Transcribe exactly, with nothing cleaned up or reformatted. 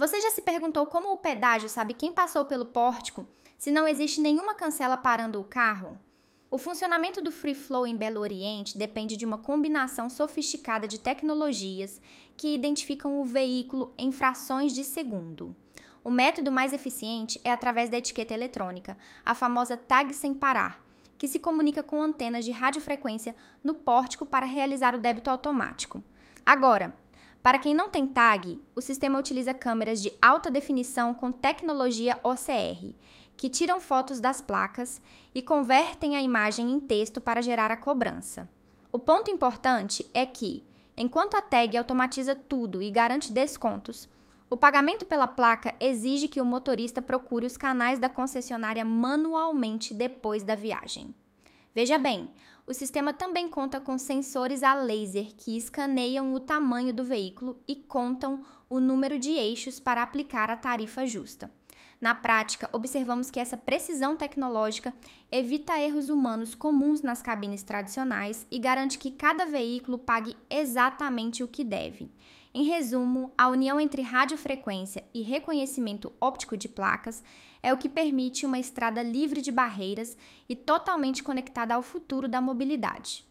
Você já se perguntou como o pedágio sabe quem passou pelo pórtico se não existe nenhuma cancela parando o carro? O funcionamento do Free Flow em Belo Oriente depende de uma combinação sofisticada de tecnologias que identificam o veículo em frações de segundo. O método mais eficiente é através da etiqueta eletrônica, a famosa tag sem parar, que se comunica com antenas de radiofrequência no pórtico para realizar o débito automático. Agora, para quem não tem tag, o sistema utiliza câmeras de alta definição com tecnologia O C R, que tiram fotos das placas e convertem a imagem em texto para gerar a cobrança. O ponto importante é que, enquanto a tag automatiza tudo e garante descontos, o pagamento pela placa exige que o motorista procure os canais da concessionária manualmente depois da viagem. Veja bem, o sistema também conta com sensores a laser que escaneiam o tamanho do veículo e contam o número de eixos para aplicar a tarifa justa. Na prática, observamos que essa precisão tecnológica evita erros humanos comuns nas cabines tradicionais e garante que cada veículo pague exatamente o que deve. Em resumo, a união entre radiofrequência e reconhecimento óptico de placas é o que permite uma estrada livre de barreiras e totalmente conectada ao futuro da mobilidade.